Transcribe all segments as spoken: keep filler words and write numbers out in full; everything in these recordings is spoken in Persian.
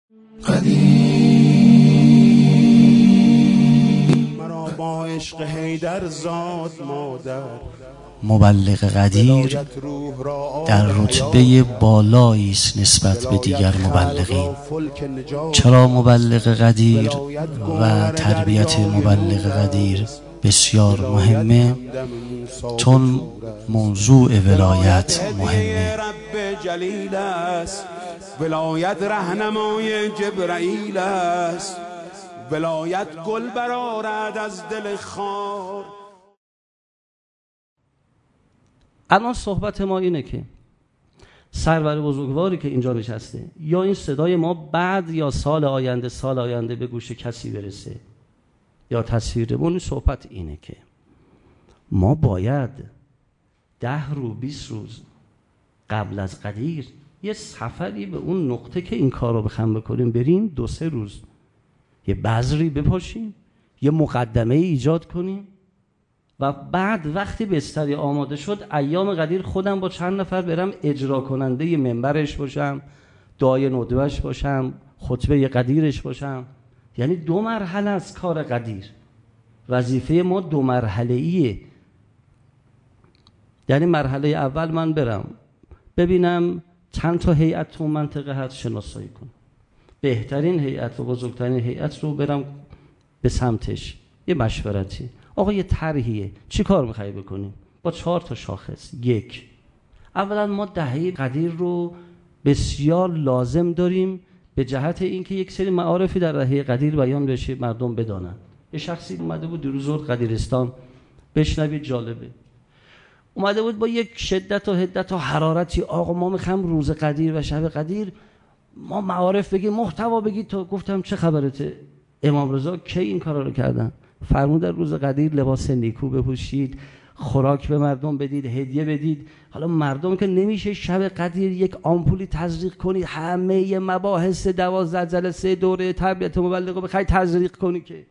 مرا با عشق حیدر زاد مادر. مبلغ قدیر در رتبه بالایی است نسبت به دیگر مبلغین. چرا مبلغ قدیر و تربیت مبلغ قدیر بسیار مهمه؟ چون موضوع ولایت مهمه. رب جلیل است، ولایت رهنمای جبرائیل است، ولایت گل برآرد از دل خار. الان صحبت ما اینه که سرور بزرگواری که اینجا نشسته، یا این صدای ما بعد یا سال آینده سال آینده به گوش کسی برسه یا تصویرمون، صحبت اینه که ما باید ده روز بیست روز قبل از قدیر یه سفری به اون نقطه که این کار رو بخوام بکنیم بریم، دو سه روز یه بذری بپاشیم، یه مقدمه ایجاد کنیم و بعد وقتی بستری آماده شد ایام قدیر خودم با چند نفر برم اجرا کننده منبرش باشم، دعای ندوهش باشم، خطبه قدیرش باشم. یعنی دو مرحله از کار قدیر. وظیفه ما دو مرحله ایه. یعنی مرحله اول من برم ببینم چند تا هیئت تو منطقه هست، شناسایی کنم، بهترین هیئت و بزرگترین هیئت رو برم به سمتش، یه مشورتی. آقا یه طرحیه، چی کار میخوایی بکنیم؟ با چهار تا شاخص. یک، اولا ما دهه قدیر رو بسیار لازم داریم به جهت اینکه یک سری معارفی در دهه قدیر بیان بشه، مردم بدانن. یه شخصی اومده بود دیروز قدیرستان، بشنوید جالبه، اومده بود با یک شدت و حدت و حرارتی، آقا ما میخوام روز قدیر و شب قدیر ما معارف بگیم، محتوا بگید. تو گفتم چه خبرته؟ امام رضا کی این کارا رو کردن؟ فرمودن روز قدیر لباس نیکو بپوشید، خوراک به مردم بدید، هدیه بدید. حالا مردم که نمیشه شب قدیر یک آمپولی تزریق کنید، همه مباحث دوازده جلسه دوره تربیت مبلغ بخوای تزریق کنی که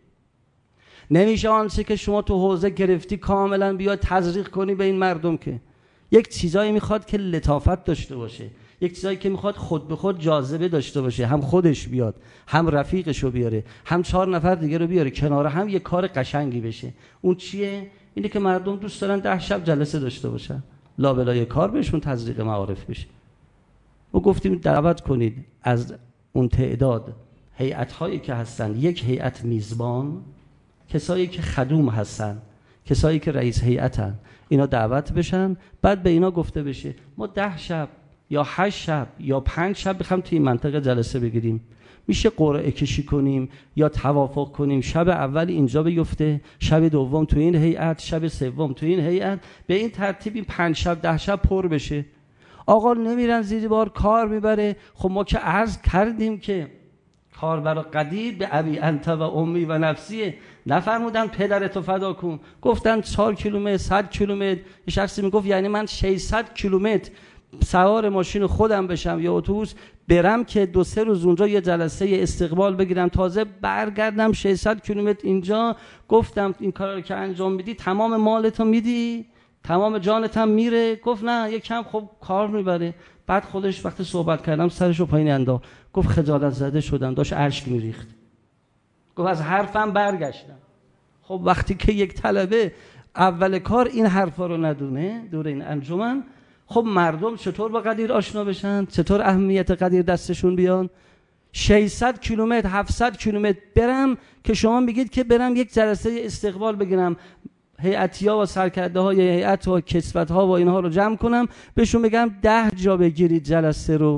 نمیشه. آنچه که شما تو حوزه گرفتی کاملا بیا تزریق کنی به این مردم. که یک چیزایی میخواد که لطافت داشته باشه، یک چیزایی که میخواد خود به خود جاذبه داشته باشه، هم خودش بیاد، هم رفیقشو بیاره، هم چهار نفر دیگه رو بیاره کنار هم، یک کار قشنگی بشه. اون چیه؟ اینه که مردم دوست دارن ده شب جلسه داشته باشن، لابلای کار بهشون تزریق معارف بشه. ما گفتیم دعوت کنید از اون تعداد هیئت هایی که هستن، یک هیئت میزبان، کسایی که خدوم هستن، کسایی که رئیس هیئتن، اینا دعوت بشن. بعد به اینا گفته بشه ما ده شب یا هشت شب یا پنج شب بخوام توی این منطقه جلسه بگیریم، میشه قرعه کشی کنیم یا توافق کنیم شب اول اینجا بیفته، شب دوم تو این هیئت، شب سوم تو این هیئت، به این ترتیب این پنج شب ده شب پر بشه. آقا نمیرن زیر بار، کار میبره. خب ما که عرض کردیم که کار برای قدیر به ابی انت و امی و نفسیه. نفرمودن پدرتو فدا کن، گفتن چهار کیلومتر، صد کیلومتر. یه شخصی میگفت یعنی من ششصد کیلومتر سوار ماشین خودم بشم یا اتوبوس برم که دو سه روز اونجا یه جلسه استقبال بگیرم، تازه برگردم ششصد کیلومتر اینجا. گفتم این کارا رو که انجام میدی تمام مالتو میدی، تمام جانت هم میره. گفت نه یکم خب کار میبره. بعد خودش وقتی صحبت کردم سرشو پایین انداخت، گفت خجالت زده شدم، داشت اشک میریخت. گفت از حرفم برگشتم. خب وقتی که یک طلبه اول کار این حرفا رو ندونه دور این انجمن، خب مردم چطور با قدیر آشنا بشن؟ چطور اهمیت قدیر دستشون بیان؟ ششصد کیلومتر، هفتصد کیلومتر برم که شما میگید که برم یک جلسه استقبال بگیرم، هیئتی‌ها و سرکرده های هیئت و کسوت ها و اینها رو جمع کنم، بهشون بگم ده جا بگیرید جلسه رو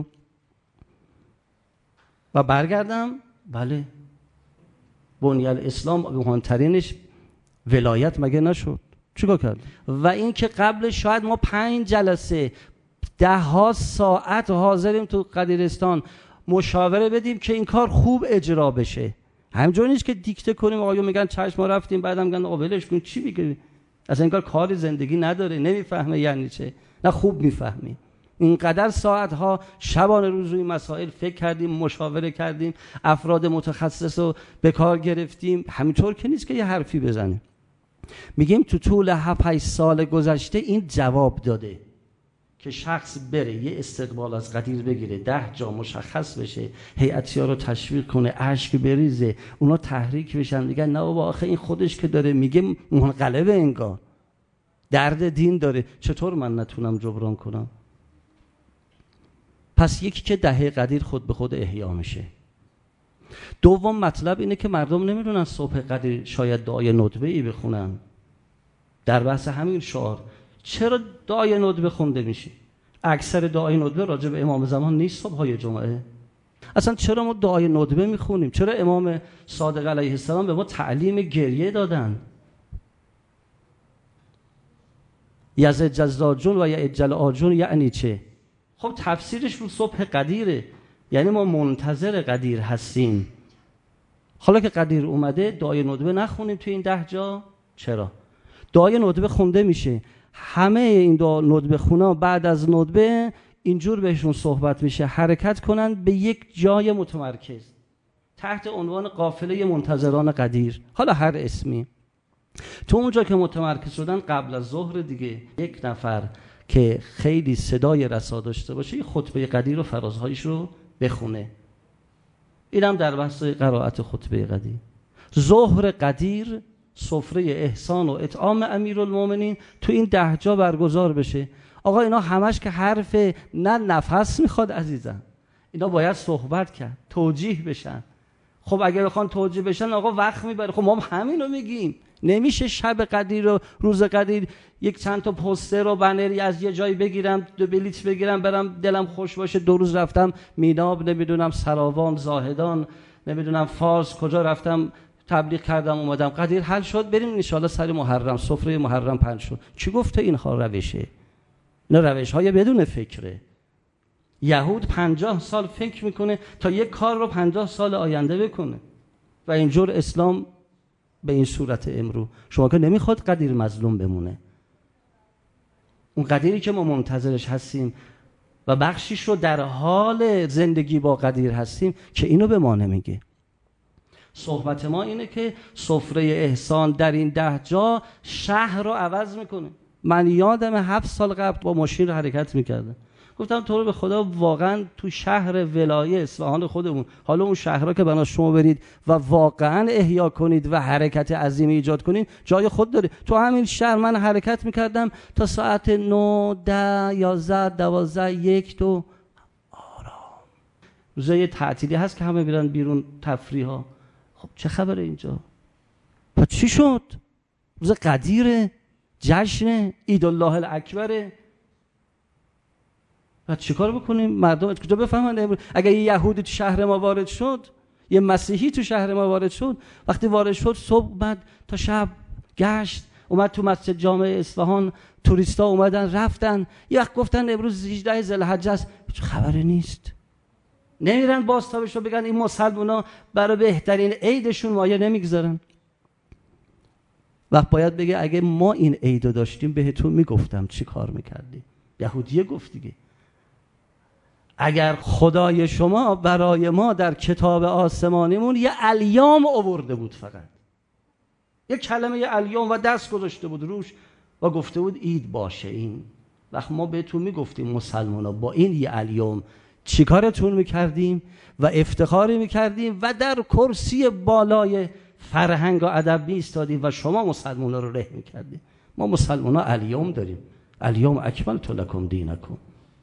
و برگردم. بله، بنیان اسلام مهمترینش ولایت مگه نشد؟ چیکار کرد؟ و این که قبل شاید ما پنج جلسه ده ها ساعت حاضریم تو قدیرستان مشاوره بدیم که این کار خوب اجرا بشه. همینجوری نیست که دیکته کنیم آقایون میگن چشم ما رفتیم بعدم میگن آقا ولش کن، چی میگی؟ اصلا این کار کاری زندگی نداره، نمیفهمه یعنی چه. نه خوب میفهمیم. اینقدر ساعت ها شبانه روز روی مسائل فکر کردیم، مشاوره کردیم، افراد متخصص رو به کار گرفتیم. همینطور که نیست که یه حرفی بزنیم. میگیم تو طول هفت هشت سال گذشته این جواب داده که که شخص بره یه استقبال از قدیر بگیره، ده جا مشخص بشه، هیئتی‌ها رو تشویق کنه، اشک بریزه، اونا تحریک بشن، دیگه نه بابا آخه این خودش که داره میگه منقلبه، انگار درد دین داره، چطور من نتونم جبران کنم؟ پس یکی که دهه قدیر خود به خود احیا میشه. دوم مطلب اینه که مردم نمیدونن صبح قدیر شاید دعای ندبه ای بخونن. در بحث همین شعار چرا دعای ندبه خونده میشه؟ اکثر دعای ندبه راجع به امام زمان نیست صبحای جمعه. اصلا چرا ما دعای ندبه میخونیم؟ چرا امام صادق علیه السلام به ما تعلیم گریه دادن؟ یزج الزاجون و یعجل آجون یعنی چه؟ خب تفسیرش رو صبح قدیره، یعنی ما منتظر قدیر هستیم. حالا که قدیر اومده دعای ندبه نخونیم توی این ده جا؟ چرا؟ دعای ندبه خونده میشه، همه این دعا ندبه خونا بعد از ندبه اینجور بهشون صحبت میشه حرکت کنن به یک جای متمرکز تحت عنوان قافله منتظران قدیر، حالا هر اسمی. تو اونجا که متمرکز شدن قبل از ظهر دیگه یک نفر که خیلی صدای رسا داشته باشه خطبه قدیر و فرازهایش رو بخونه. اینم در بحث قرائت خطبه قدیر. ظهر قدیر سفره احسان و اطعام امیرالمومنین تو این ده جا برگزار بشه. آقا اینا همش که حرف نه نفس میخواد عزیزم، اینا باید صحبت کرد، توجیه بشن. خب اگر بخوان توجیه بشن آقا وقت میبره. خب ما هم همینو میگیم، نمیشه شب قدیر و روز قدیر یک چند تا پوستر و بنری از یه جایی بگیرم، دو بلیت بگیرم برم دلم خوش باشه دو روز رفتم میناب، نمیدونم سراوان، زاهدان، نمیدونم فارس، کجا رفتم تبلیغ کردم اومدم، قدیر حل شد بریم ان شاءالله سر محرم سفره محرم پنج شد. کی گفته اینها روشه؟ نه روش های بدون فکره. یهود پنجاه سال فکر میکنه تا یک کار رو پنجاه سال آینده بکنه و اینجور اسلام به این صورت امرو. شما که نمیخواد قدیر مظلوم بمونه، اون قدیری که ما منتظرش هستیم و بخشیش رو در حال زندگی با قدیر هستیم که اینو به ما نمیگه. صحبت ما اینه که سفره احسان در این ده جا شهر رو عوض میکنه. من یادم هفت سال قبل با ماشین حرکت میکردم، گفتم تو رو به خدا واقعا تو شهر ولایه اصفهان خودمون، حالا اون شهرها که بنا شما برید و واقعا احیا کنید و حرکت عظیمی ایجاد کنید جای خود داره. تو همین شهر من حرکت میکردم تا ساعت نه ده یازده دوازده یک دو آرام. روزای تعطیلی هست که همه بیرن بیرون تفریح ها. خب چه خبره اینجا؟ پس چی شد؟ روز قدیره، جشن عید الله الاکبره. بعد چیکار بکنیم؟ مردم کجا بفهمن؟ اگه یه یهودی تو شهر ما وارد شد، یه مسیحی تو شهر ما وارد شد، وقتی وارد شد صبح اومد تا شب گشت، اومد تو مسجد جامع اصفهان، توریستا اومدن رفتن، یه وقت گفتن امروز هجده ذوالحجه است، هیچ خبری نیست. نمیرن بازتابشو بگن این مسلمونا برای بهترین عیدشون مایه نمیگذارن. وقت باید بگه اگه ما این عیدو داشتیم بهتون میگفتم چی کار میکردیم. یهودیه گفت دیگه، اگر خدای شما برای ما در کتاب آسمانیمون یه الیام آورده بود، فقط یه کلمه یه الیام و دست گذاشته بود روش و گفته بود عید باشه این، وقت ما بهتون میگفتیم مسلمانا با این یه الیام چی کارتون میکردیم و افتخاری میکردیم و در کرسی بالای فرهنگ و ادب میستادیم و شما مسلمانا رو ره میکردیم. ما مسلمانا الیام داریم، الیام اکملت لکم دینکم.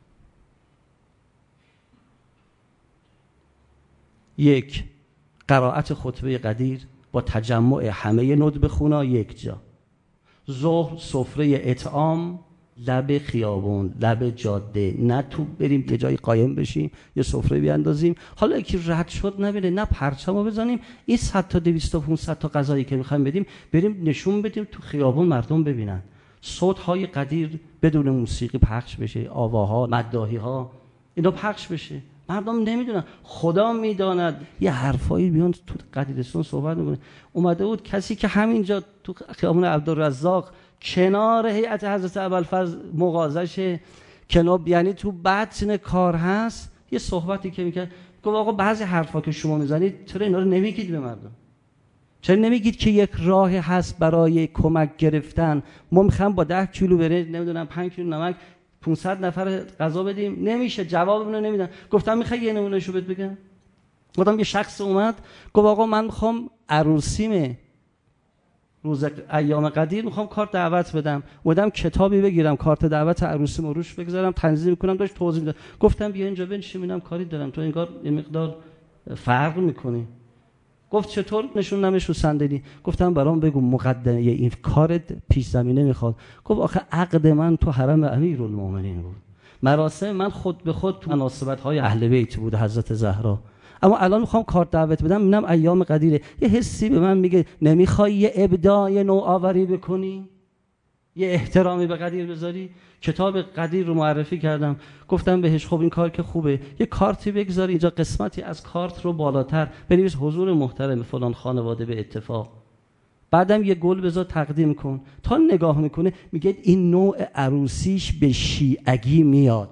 یک، قرائت خطبه قدیر با تجمع همه ندبه خونا یک جا. ظهر سفره اطعام لب خیابون، لب جاده، نه تو بریم یه جایی قایم بشیم یه سفره بیاندازیم حالا یکی رد شد نبینه، نه پرچمو بزنیم این صد تا دویست تا پانصد تا غذایی که میخوایم بدیم بریم نشون بدیم تو خیابون مردم ببینن. صوت های قدیر بدون موسیقی پخش بشه، آواها، مداحی ها اینا پخش بشه، مردم نمیدونن، خدا میداند. یه حرفایی بیان تو قدیرستان صحبت میکنه. اومده بود کسی که همینجا تو خیابون عبدالرزاق کنار هیئت حضرت ابوالفضل مغازشه، کنار یعنی تو بطن کار هست، یه صحبتی که میکنه، گفت آقا بعضی حرفا که شما میزنید چرا اینا رو نمیگید به مردم؟ چرا نمیگید که یک راه هست برای کمک گرفتن؟ ما میخوام با ده کیلو برنج، نمیدونم پنج کیلو نمک پانصد نفر غذا بدیم، نمیشه، جوابمون رو نمیدن. گفتم میخوای یه نمونهشو بهت بگم؟ گفتم یه شخص اومد گفت آقا من میخوام عروسیمه روز ایام قدیر میخوام کارت دعوت بدم، اومدم کتابی بگیرم کارت دعوت عروسیمو روش بگذارم تنظیم کنم. داشت توضیح میداد. گفتم بیا اینجا بنشین ببینم کاری دارم، تو انگار یه مقدار فرق میکنی. گفت چطور؟ نشوندمش رو صندلی. گفتم برام بگو مقدمه این کارت پیش زمینه میخواد. گفت آخه عقد من تو حرم امیرالمومنین بود، مراسم من خود به خود تو مناسبت‌های اهل بیت بود حضرت زهرا، اما الان میخوام کارت دعوت بدم ببینم ایام قدیره. یه حسی به من میگه نمیخوای یه ابداع نوآوری بکنی، یه احترامی به قدیر بذاری؟ کتاب قدیر رو معرفی کردم، گفتم بهش خب این کار که خوبه، یه کارتی بگذاری اینجا، قسمتی از کارت رو بالاتر بنویس حضور محترم فلان خانواده به اتفاق، بعدم یه گل بذار تقدیم کن. تا نگاه میکنه میگه این نوع عروسیش به شیعگی میاد.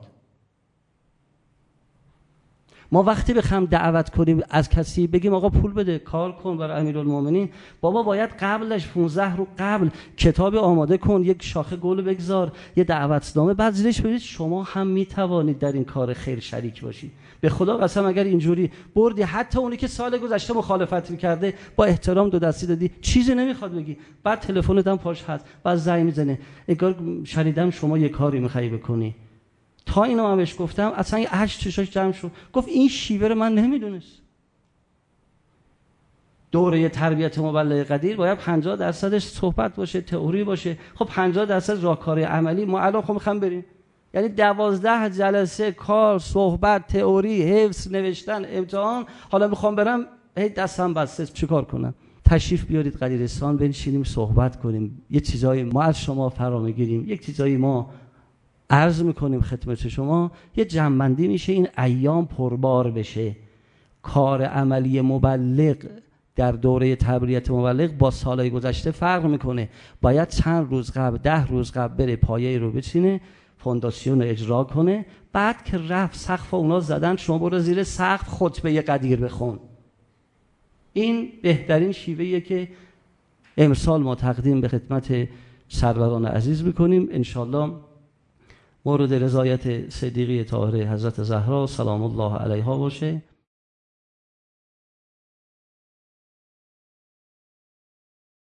ما وقتی بخوام دعوت کنیم از کسی بگیم آقا پول بده کار کن برای امیرالمومنین، بابا باید قبلش پانزده رو قبل کتاب آماده کن، یک شاخه گل بگذار، یه دعوتنامه، بعد زیرش ببینید شما هم میتوانید در این کار خیر شریک باشید. به خدا قسم اگر اینجوری بردی حتی اونی که سال گذشته مخالفت میکرده با احترام دو دستی دادی، چیزی نمیخواد بگی، بعد تلفنت هم پاش هست، بعد زنگ میزنه انگار شنیدم شما یه کاری میخوای بکنی. تا اینو من بهش گفتم اصلا یه هشت چشاش جمع شد. گفت این شیوه رو من نمیدونست. دوره تربیت مبلغ قدیر باید پنجاه درصدش صحبت باشه، تئوری باشه. خب پنجاه درصد راهکار عملی. ما الان خب میخوام بریم، یعنی دوازده جلسه کار، صحبت، تئوری، حفظ، نوشتن، امتحان. حالا میخوام برم هی دستم بسته چیکار کنم؟ تشریف بیارید قدیرستان بنشینیم صحبت کنیم، یه چیزایی ما از شما فرا میگیریم، یک چیزایی ما عرض میکنیم خدمت شما، یه جمع‌بندی میشه این ایام پربار بشه. کار عملی مبلغ در دوره تبریت مبلغ با سالهای گذشته فرق میکنه. باید چند روز قبل، ده روز قبل بره پایه رو بچینه، فونداسیون رو اجرا کنه، بعد که رفت سقف اونا زدن شما برو زیر سقف خطبه قدیر بخون. این بهترین شیوهیه که امسال ما تقدیم به خدمت سروران عزیز میکنیم. انشالله مورد رضایت صدیقی طاهره حضرت زهرا سلام الله علیها باشه.